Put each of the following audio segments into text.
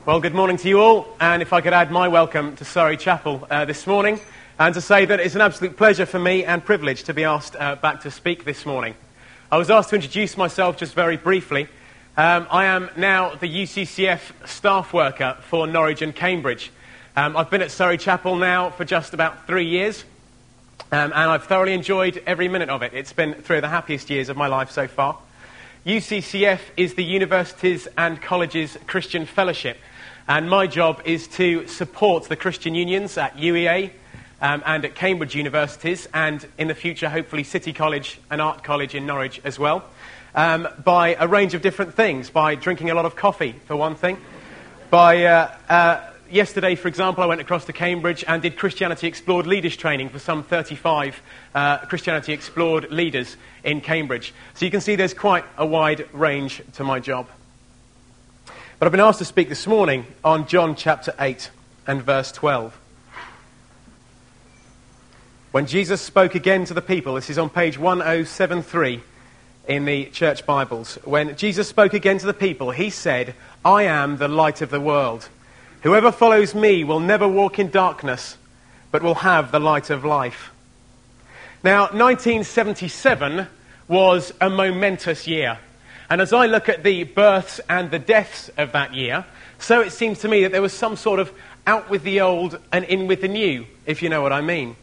Well, good morning to you all, and if I could add my welcome to Surrey Chapel this morning, and to say that it's an absolute pleasure for me and privilege to be asked back to speak this morning. I was asked to introduce myself just very briefly. I am now the UCCF staff worker for Norwich and Cambridge. I've been at Surrey Chapel now for just about 3 years, and I've thoroughly enjoyed every minute of it. It's been three of the happiest years of my life so far. UCCF is the Universities and Colleges Christian Fellowship, and my job is to support the Christian unions at UEA and at Cambridge universities, and in the future, hopefully, City College and Art College in Norwich as well, by a range of different things, by drinking a lot of coffee, for one thing. Yesterday, for example, I went across to Cambridge and did Christianity Explored leaders training for some 35 Christianity Explored leaders in Cambridge. So you can see there's quite a wide range to my job. But I've been asked to speak this morning on John chapter 8 and verse 12. When Jesus spoke again to the people, this is on page 1073 in the church Bibles. When Jesus spoke again to the people, he said, "I am the light of the world. Whoever follows me will never walk in darkness, but will have the light of life." Now, 1977 was a momentous year. And as I look at the births and the deaths of that year, so it seems to me that there was some sort of out with the old and in with the new, if you know what I mean.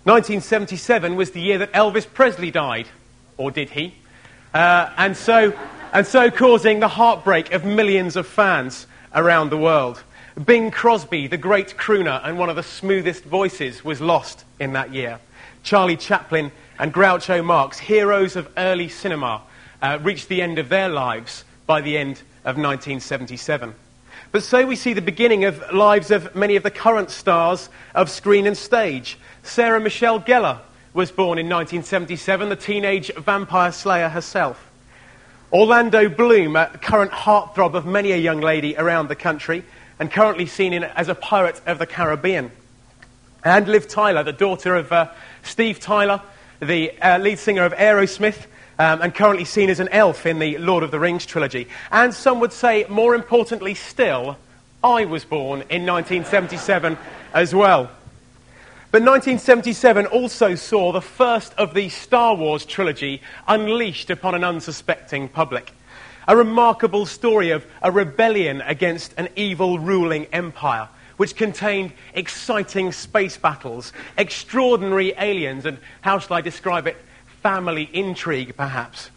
1977 was the year that Elvis Presley died, or did he? And so causing the heartbreak of millions of fans around the world. Bing Crosby, the great crooner and one of the smoothest voices, was lost in that year. Charlie Chaplin and Groucho Marx, heroes of early cinema, reached the end of their lives by the end of 1977. But so we see the beginning of lives of many of the current stars of screen and stage. Sarah Michelle Gellar was born in 1977, the teenage vampire slayer herself. Orlando Bloom, a current heartthrob of many a young lady around the country, and currently seen as a pirate of the Caribbean. And Liv Tyler, the daughter of Steve Tyler, the lead singer of Aerosmith, and currently seen as an elf in the Lord of the Rings trilogy. And some would say, more importantly still, I was born in 1977 as well. But 1977 also saw the first of the Star Wars trilogy unleashed upon an unsuspecting public. A remarkable story of a rebellion against an evil ruling empire, which contained exciting space battles, extraordinary aliens, and how shall I describe it? Family intrigue, perhaps.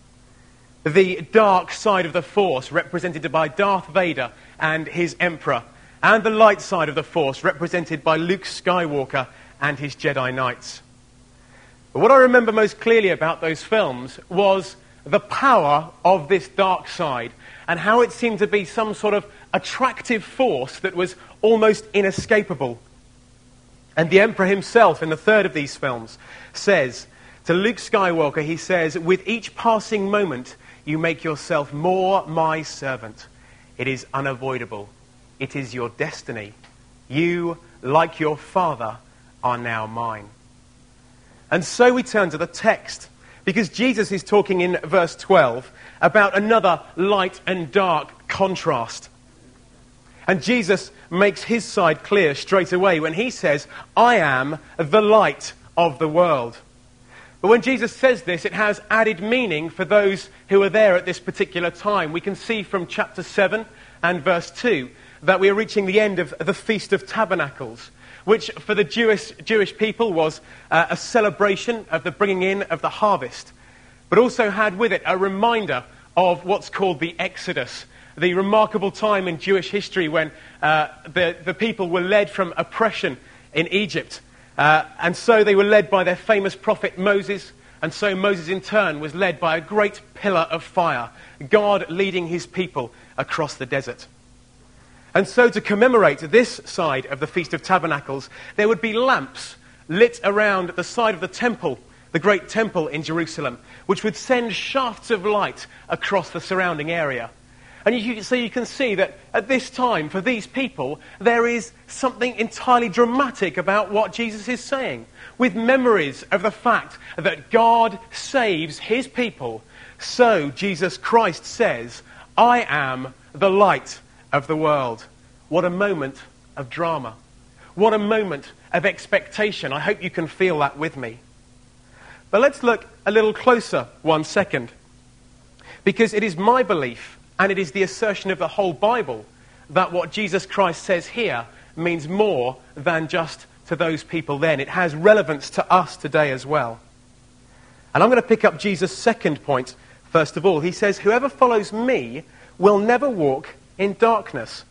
The dark side of the Force, represented by Darth Vader and his Emperor, and the light side of the Force, represented by Luke Skywalker and his Jedi Knights. But what I remember most clearly about those films was the power of this dark side, and how it seemed to be some sort of attractive force that was almost inescapable. And the Emperor himself, in the third of these films, says to Luke Skywalker, he says, "With each passing moment, you make yourself more my servant. It is unavoidable. It is your destiny. You, like your father, are now mine." And so we turn to the text, because Jesus is talking in verse 12 about another light and dark contrast. And Jesus makes his side clear straight away when he says, "I am the light of the world." But when Jesus says this, it has added meaning for those who are there at this particular time. We can see from chapter 7 and verse 2 that we are reaching the end of the Feast of Tabernacles, which for the Jewish people was a celebration of the bringing in of the harvest, but also had with it a reminder of what's called the Exodus, the remarkable time in Jewish history when the people were led from oppression in Egypt. And so they were led by their famous prophet Moses, and so Moses in turn was led by a great pillar of fire, God leading his people across the desert. And so to commemorate this side of the Feast of Tabernacles, there would be lamps lit around the side of the temple, the great temple in Jerusalem, which would send shafts of light across the surrounding area. And so you can see that at this time, for these people, there is something entirely dramatic about what Jesus is saying, with memories of the fact that God saves his people. So Jesus Christ says, "I am the light of the world." What a moment of drama. What a moment of expectation. I hope you can feel that with me. But let's look a little closer 1 second. Because it is my belief, and it is the assertion of the whole Bible, that what Jesus Christ says here means more than just to those people then. It has relevance to us today as well. And I'm going to pick up Jesus' second point first of all. He says, whoever follows me will never walk in darkness.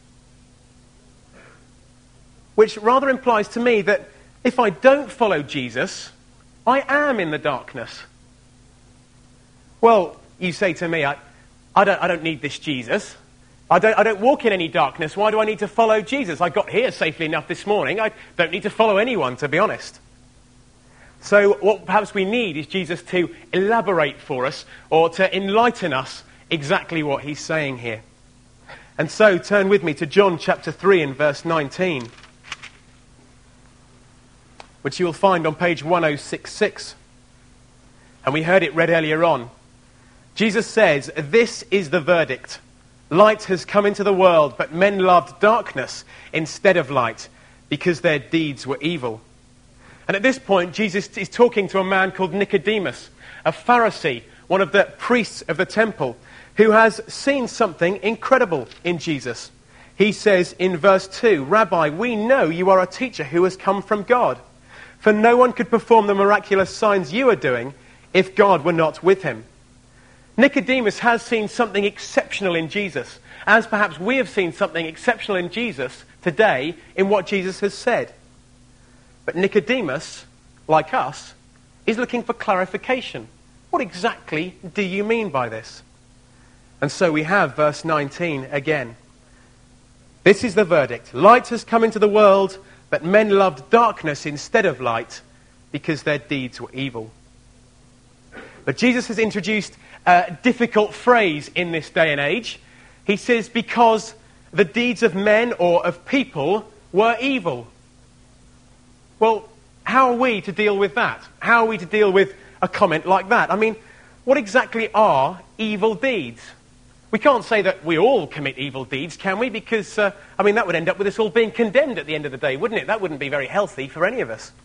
Which rather implies to me that if I don't follow Jesus, I am in the darkness. Well, you say to me, I don't need this Jesus. I don't walk in any darkness. Why do I need to follow Jesus? I got here safely enough this morning. I don't need to follow anyone, to be honest. So what perhaps we need is Jesus to elaborate for us or to enlighten us exactly what he's saying here. And so turn with me to John chapter 3 and verse 19, which you will find on page 1066. And we heard it read earlier on. Jesus says, this is the verdict. Light has come into the world, but men loved darkness instead of light, because their deeds were evil. And at this point, Jesus is talking to a man called Nicodemus, a Pharisee, one of the priests of the temple, who has seen something incredible in Jesus. He says in verse 2, Rabbi, we know you are a teacher who has come from God, for no one could perform the miraculous signs you are doing if God were not with him. Nicodemus has seen something exceptional in Jesus, as perhaps we have seen something exceptional in Jesus today in what Jesus has said. But Nicodemus, like us, is looking for clarification. What exactly do you mean by this? And so we have verse 19 again. This is the verdict. Light has come into the world, but men loved darkness instead of light because their deeds were evil. But Jesus has introduced a difficult phrase in this day and age. He says, because the deeds of men or of people were evil. Well, how are we to deal with that? How are we to deal with a comment like that? I mean, what exactly are evil deeds? We can't say that we all commit evil deeds, can we? Because, that would end up with us all being condemned at the end of the day, wouldn't it? That wouldn't be very healthy for any of us.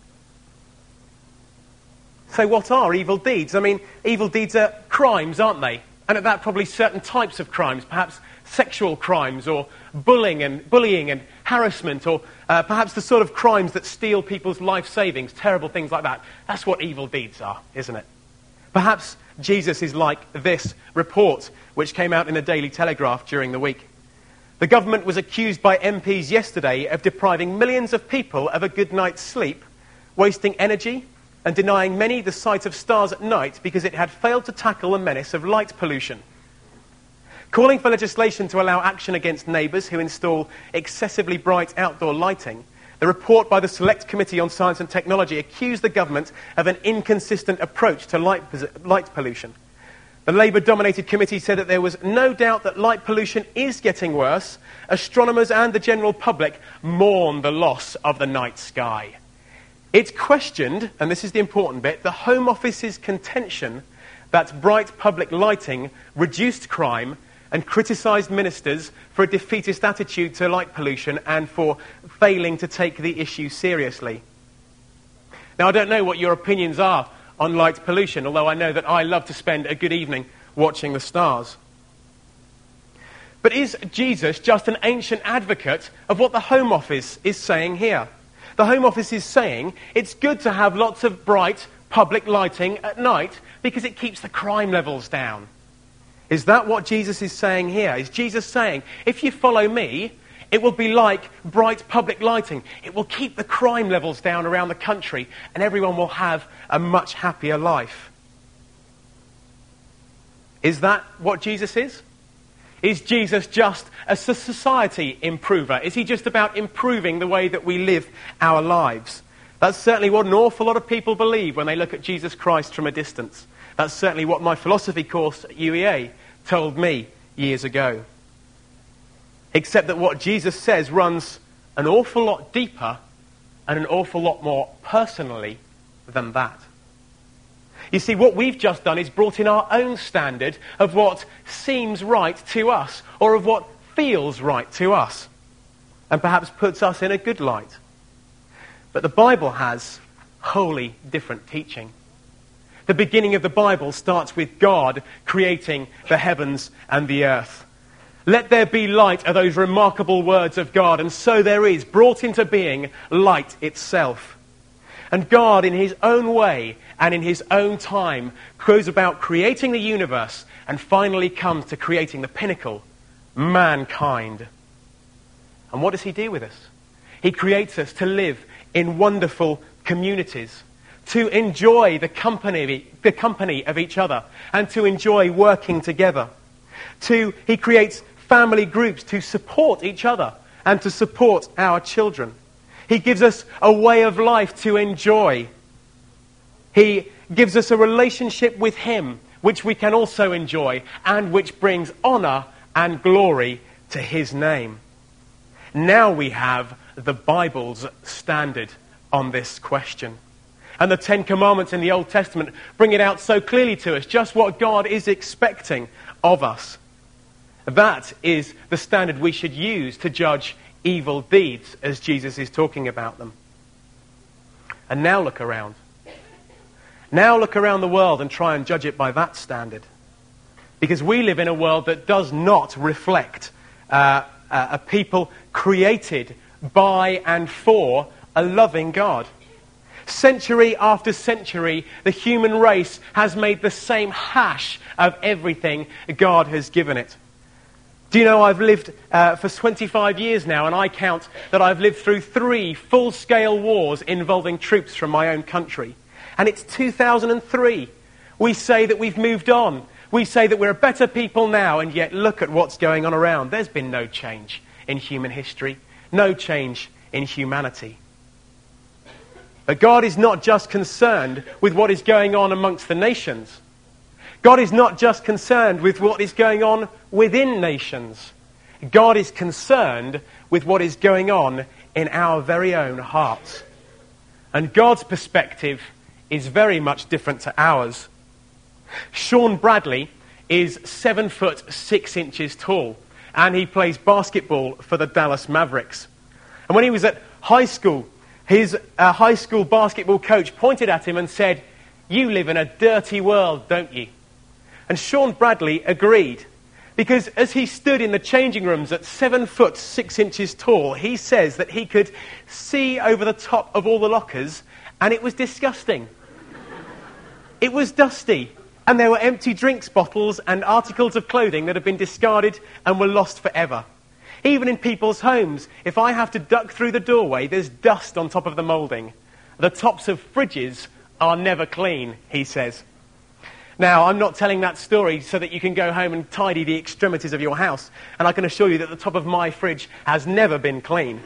So what are evil deeds? I mean, evil deeds are crimes, aren't they? And at that, probably certain types of crimes, perhaps sexual crimes or bullying and harassment, or perhaps the sort of crimes that steal people's life savings, terrible things like that. That's what evil deeds are, isn't it? Perhaps Jesus is like this report, which came out in the Daily Telegraph during the week. The government was accused by MPs yesterday of depriving millions of people of a good night's sleep, wasting energy, and denying many the sight of stars at night because it had failed to tackle the menace of light pollution. Calling for legislation to allow action against neighbours who install excessively bright outdoor lighting, the report by the Select Committee on Science and Technology accused the government of an inconsistent approach to light pollution. The Labour-dominated committee said that there was no doubt that light pollution is getting worse. Astronomers and the general public mourn the loss of the night sky. It questioned, and this is the important bit, the Home Office's contention that bright public lighting reduced crime and criticised ministers for a defeatist attitude to light pollution and for failing to take the issue seriously. Now, I don't know what your opinions are on light pollution, although I know that I love to spend a good evening watching the stars. But is Jesus just an ancient advocate of what the Home Office is saying here? The Home Office is saying it's good to have lots of bright public lighting at night because it keeps the crime levels down. Is that what Jesus is saying here? Is Jesus saying, if you follow me, it will be like bright public lighting. It will keep the crime levels down around the country and everyone will have a much happier life? Is that what Jesus is? Is Jesus just a society improver? Is he just about improving the way that we live our lives? That's certainly what an awful lot of people believe when they look at Jesus Christ from a distance. That's certainly what my philosophy course at UEA told me years ago. Except that what Jesus says runs an awful lot deeper and an awful lot more personally than that. You see, what we've just done is brought in our own standard of what seems right to us, or of what feels right to us. and perhaps puts us in a good light. But the Bible has wholly different teaching. The beginning of the Bible starts with God creating the heavens and the earth. Let there be light are those remarkable words of God, and so there is, brought into being, light itself. And God, in his own way and in his own time, goes about creating the universe and finally comes to creating the pinnacle, mankind. And what does he do with us? He creates us to live in wonderful communities, to enjoy the company of each other, and to enjoy working together. He creates family groups to support each other and to support our children. He gives us a way of life to enjoy. He gives us a relationship with him, which we can also enjoy, and which brings honor and glory to his name. Now we have the Bible's standard on this question. And the Ten Commandments in the Old Testament bring it out so clearly to us, just what God is expecting of us. That is the standard we should use to judge evil deeds as Jesus is talking about them. And now look around. Now look around the world and try and judge it by that standard. Because we live in a world that does not reflect a people created by and for a loving God. Century after century, the human race has made the same hash of everything God has given it. Do you know I've lived for 25 years now, and I count that I've lived through 3 full-scale wars involving troops from my own country. And it's 2003. We say that we've moved on. We say that we're a better people now, and yet look at what's going on around. There's been no change in human history, no change in humanity. But God is not just concerned with what is going on amongst the nations. God is not just concerned with what is going on within nations. God is concerned with what is going on in our very own hearts. And God's perspective is very much different to ours. Sean Bradley is 7 foot 6 inches tall, and he plays basketball for the Dallas Mavericks. And when he was at high school, his high school basketball coach pointed at him and said, "You live in a dirty world, don't you?" And Sean Bradley agreed, because as he stood in the changing rooms at 7 foot 6 inches tall, he says that he could see over the top of all the lockers, and it was disgusting. It was dusty, and there were empty drinks bottles and articles of clothing that had been discarded and were lost forever. Even in people's homes, if I have to duck through the doorway, there's dust on top of the moulding. The tops of fridges are never clean, he says. Now, I'm not telling that story so that you can go home and tidy the extremities of your house, and I can assure you that the top of my fridge has never been clean.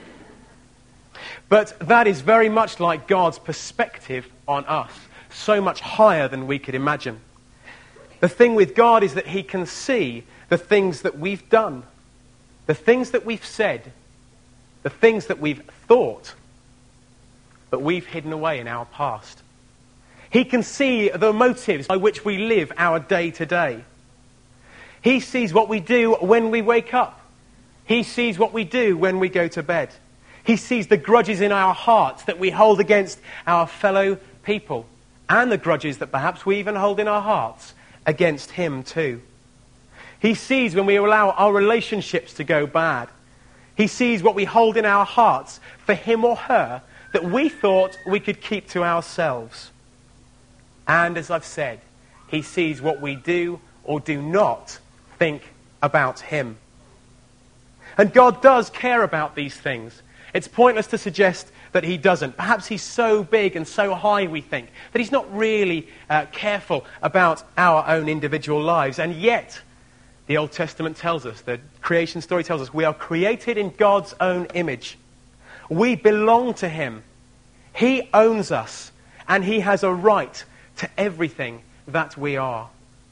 But that is very much like God's perspective on us, so much higher than we could imagine. The thing with God is that he can see the things that we've done, the things that we've said, the things that we've thought, but we've hidden away in our past. He can see the motives by which we live our day to day. He sees what we do when we wake up. He sees what we do when we go to bed. He sees the grudges in our hearts that we hold against our fellow people, and the grudges that perhaps we even hold in our hearts against him too. He sees when we allow our relationships to go bad. He sees what we hold in our hearts for him or her that we thought we could keep to ourselves. And as I've said, he sees what we do or do not think about him. And God does care about these things. It's pointless to suggest that he doesn't. Perhaps he's so big and so high, we think, that he's not really careful about our own individual lives. And yet, the Old Testament tells us, the creation story tells us, we are created in God's own image. We belong to him. He owns us, and he has a right to everything that we are.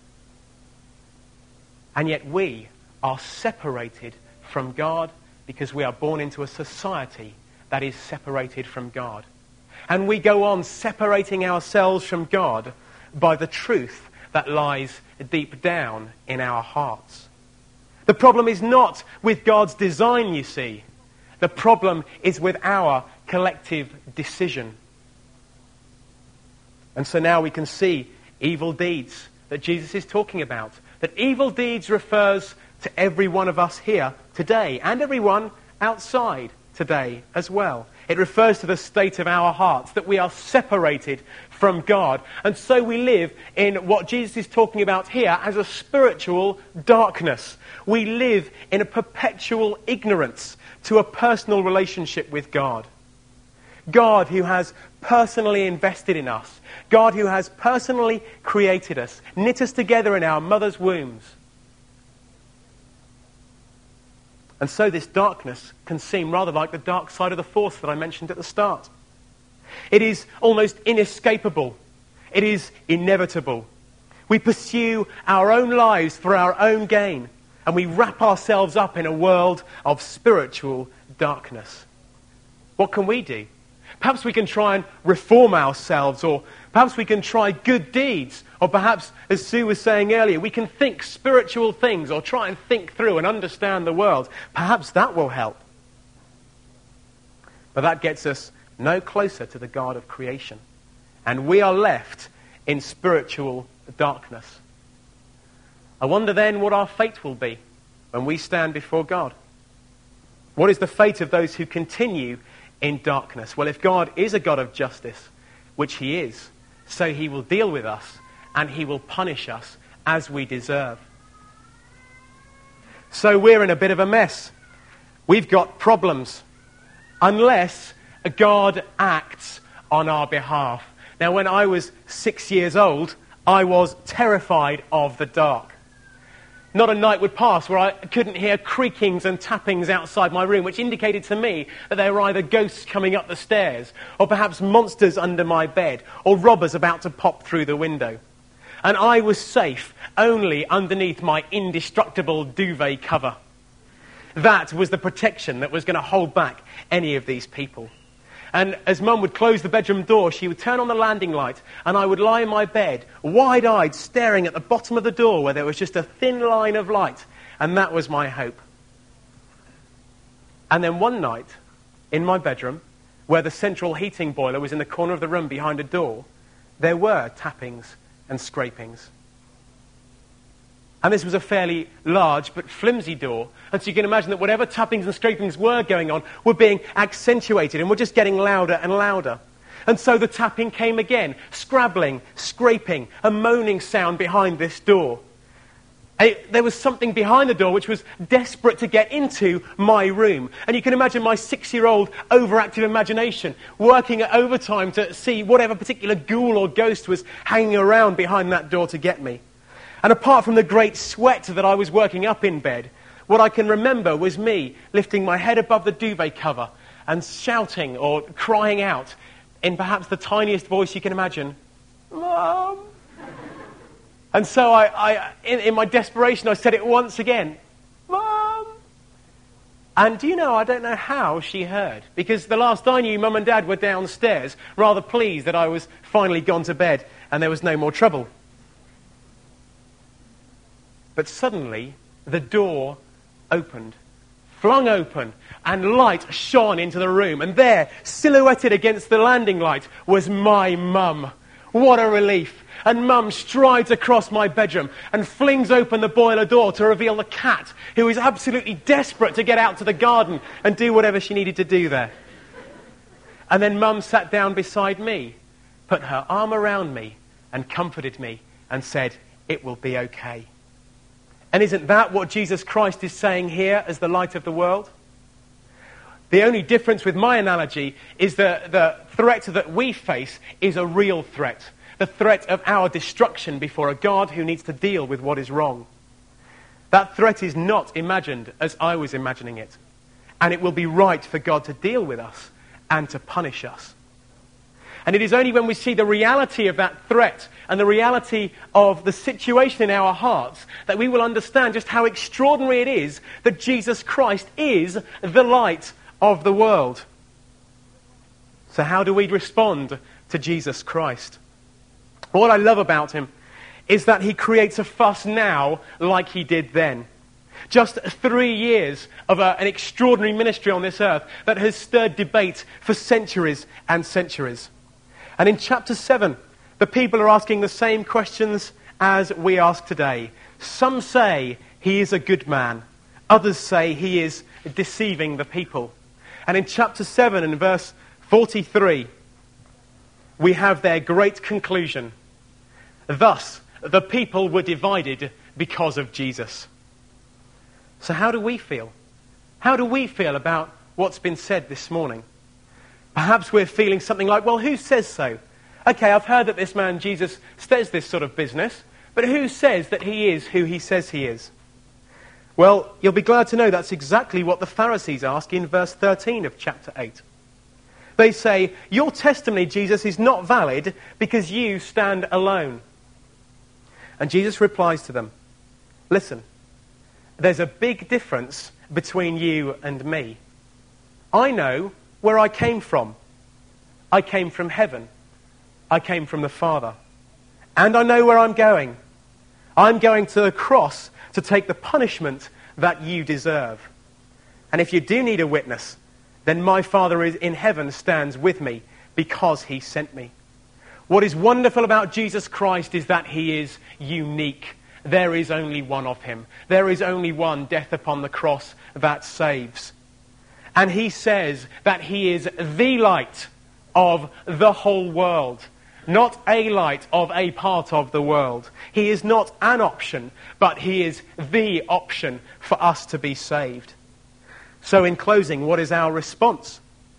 And yet we are separated from God because we are born into a society that is separated from God. And we go on separating ourselves from God by the truth that lies deep down in our hearts. The problem is not with God's design, you see. The problem is with our collective decision. And so now we can see evil deeds that Jesus is talking about. That evil deeds refers to every one of us here today and everyone outside today as well. It refers to the state of our hearts, that we are separated from God. And so we live in what Jesus is talking about here as a spiritual darkness. We live in a perpetual ignorance to a personal relationship with God. God who has personally invested in us. God who has personally created us, knit us together in our mother's wombs. And so this darkness can seem rather like the dark side of the force that I mentioned at the start. It is almost inescapable. It is inevitable. We pursue our own lives for our own gain, and we wrap ourselves up in a world of spiritual darkness. What can we do? Perhaps we can try and reform ourselves, or perhaps we can try good deeds, or perhaps, as Sue was saying earlier, we can think spiritual things, or try and think through and understand the world. Perhaps that will help. But that gets us no closer to the God of creation. And we are left in spiritual darkness. I wonder then what our fate will be when we stand before God. What is the fate of those who continue in darkness? Well, if God is a God of justice, which he is, so he will deal with us and he will punish us as we deserve. So we're in a bit of a mess. We've got problems unless God acts on our behalf. Now, when I was 6 years old, I was terrified of the dark. Not a night would pass where I couldn't hear creakings and tappings outside my room, which indicated to me that there were either ghosts coming up the stairs, or perhaps monsters under my bed, or robbers about to pop through the window. And I was safe only underneath my indestructible duvet cover. That was the protection that was going to hold back any of these people. And as Mum would close the bedroom door, she would turn on the landing light, and I would lie in my bed, wide-eyed, staring at the bottom of the door where there was just a thin line of light. And that was my hope. And then one night, in my bedroom, where the central heating boiler was in the corner of the room behind a door, there were tappings and scrapings. And this was a fairly large but flimsy door. And so you can imagine that whatever tappings and scrapings were going on were being accentuated and were just getting louder and louder. And so the tapping came again, scrabbling, scraping, a moaning sound behind this door. There was something behind the door which was desperate to get into my room. And you can imagine my 6-year-old overactive imagination working at overtime to see whatever particular ghoul or ghost was hanging around behind that door to get me. And apart from the great sweat that I was working up in bed, what I can remember was me lifting my head above the duvet cover and shouting or crying out in perhaps the tiniest voice you can imagine, "Mom!" And so in my desperation, I said it once again, "Mom!" And do you know, I don't know how she heard, because the last I knew, Mum and Dad were downstairs, rather pleased that I was finally gone to bed and there was no more trouble. But suddenly, the door opened, flung open, and light shone into the room. And there, silhouetted against the landing light, was my mum. What a relief. And Mum strides across my bedroom and flings open the boiler door to reveal the cat, who is absolutely desperate to get out to the garden and do whatever she needed to do there. And then Mum sat down beside me, put her arm around me, and comforted me and said, "It will be okay." And isn't that what Jesus Christ is saying here as the light of the world? The only difference with my analogy is that the threat that we face is a real threat. The threat of our destruction before a God who needs to deal with what is wrong. That threat is not imagined as I was imagining it. And it will be right for God to deal with us and to punish us. And it is only when we see the reality of that threat and the reality of the situation in our hearts that we will understand just how extraordinary it is that Jesus Christ is the light of the world. So how do we respond to Jesus Christ? What I love about him is that he creates a fuss now like he did then. Just 3 years of an extraordinary ministry on this earth that has stirred debate for centuries and centuries. And in chapter 7, the people are asking the same questions as we ask today. Some say he is a good man. Others say he is deceiving the people. And in chapter 7 and verse 43, we have their great conclusion. Thus, the people were divided because of Jesus. So how do we feel? How do we feel about what's been said this morning? Perhaps we're feeling something like, well, who says so? Okay, I've heard that this man Jesus says this sort of business, but who says that he is who he says he is? Well, you'll be glad to know that's exactly what the Pharisees ask in verse 13 of chapter 8. They say, your testimony, Jesus, is not valid because you stand alone. And Jesus replies to them, listen, there's a big difference between you and me. I know where I came from. I came from heaven. I came from the Father. And I know where I'm going. I'm going to the cross to take the punishment that you deserve. And if you do need a witness, then my Father in heaven stands with me because he sent me. What is wonderful about Jesus Christ is that he is unique. There is only one of him. There is only one death upon the cross that saves. And he says that he is the light of the whole world, not a light of a part of the world. He is not an option, but he is the option for us to be saved. So in closing, what is our response?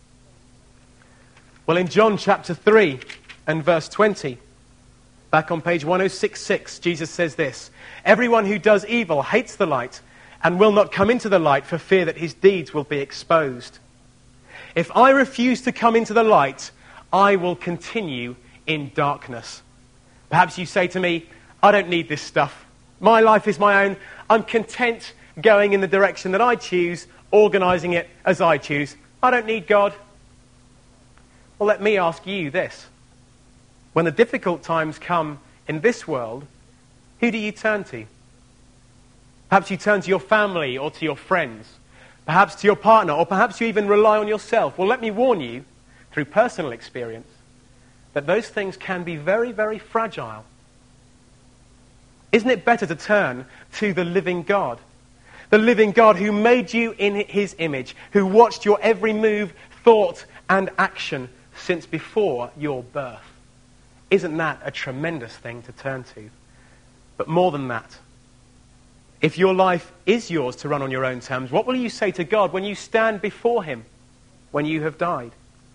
Well, in John chapter 3 and verse 20, back on page 1066, Jesus says this, everyone who does evil hates the light and will not come into the light for fear that his deeds will be exposed. If I refuse to come into the light, I will continue in darkness. Perhaps you say to me, I don't need this stuff. My life is my own. I'm content going in the direction that I choose, organizing it as I choose. I don't need God. Well, let me ask you this. When the difficult times come in this world, who do you turn to? Perhaps you turn to your family or to your friends. Perhaps to your partner, or perhaps you even rely on yourself. Well, let me warn you, through personal experience, that those things can be very, very fragile. Isn't it better to turn to the living God? The living God who made you in his image, who watched your every move, thought, and action since before your birth. Isn't that a tremendous thing to turn to? But more than that, if your life is yours to run on your own terms, what will you say to God when you stand before him, when you have died?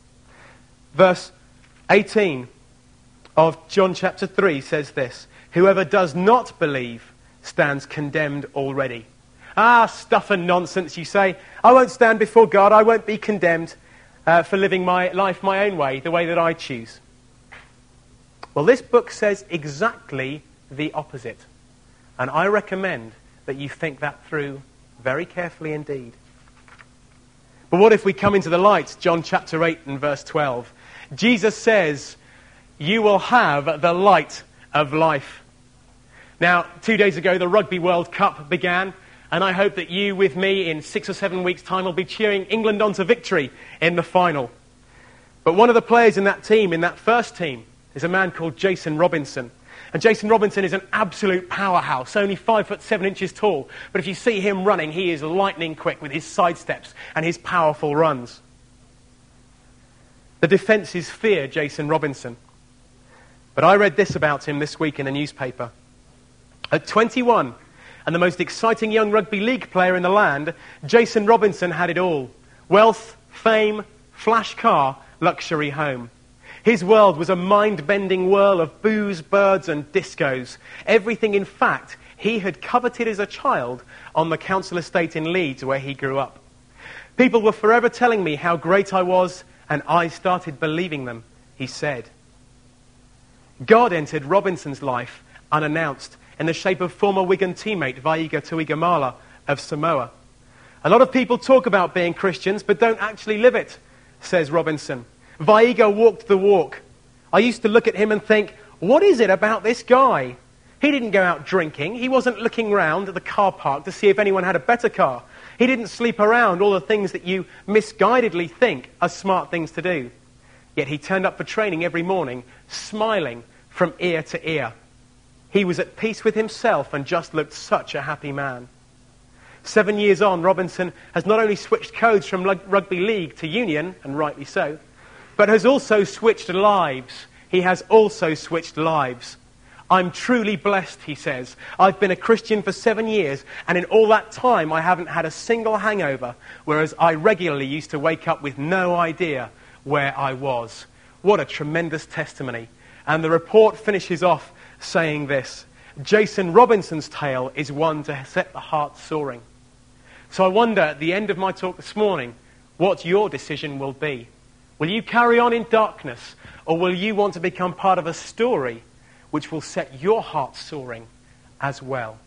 Verse 18 of John chapter 3 says this, whoever does not believe stands condemned already. Stuff and nonsense, you say. I won't stand before God. I won't be condemned for living my life my own way, the way that I choose. Well, this book says exactly the opposite. And I recommend that you think that through very carefully indeed. But what if we come into the light? John chapter 8 and verse 12. Jesus says, you will have the light of life. Now, 2 days ago, the Rugby World Cup began. And I hope that you, with me, in 6 or 7 weeks' time, will be cheering England on to victory in the final. But one of the players in that team, in that first team, is a man called Jason Robinson. And Jason Robinson is an absolute powerhouse, only 5'7" tall. But if you see him running, he is lightning quick with his sidesteps and his powerful runs. The defences fear Jason Robinson. But I read this about him this week in a newspaper. At 21, and the most exciting young rugby league player in the land, Jason Robinson had it all. Wealth, fame, flash car, luxury home. His world was a mind-bending whirl of booze, birds and discos. Everything, in fact, he had coveted as a child on the council estate in Leeds where he grew up. People were forever telling me how great I was, and I started believing them, he said. God entered Robinson's life unannounced in the shape of former Wigan teammate Vaiga Tuigamala of Samoa. A lot of people talk about being Christians but don't actually live it, says Robinson. Vaiga walked the walk. I used to look at him and think, what is it about this guy? He didn't go out drinking. He wasn't looking round at the car park to see if anyone had a better car. He didn't sleep around all the things that you misguidedly think are smart things to do. Yet he turned up for training every morning, smiling from ear to ear. He was at peace with himself and just looked such a happy man. 7 years on, Robinson has not only switched codes from rugby league to union, and rightly so, but has also switched lives. He has also switched lives. I'm truly blessed, he says. I've been a Christian for 7 years, and in all that time I haven't had a single hangover, whereas I regularly used to wake up with no idea where I was. What a tremendous testimony. And the report finishes off saying this: Jason Robinson's tale is one to set the heart soaring. So I wonder, at the end of my talk this morning, what your decision will be. Will you carry on in darkness, or will you want to become part of a story which will set your heart soaring as well?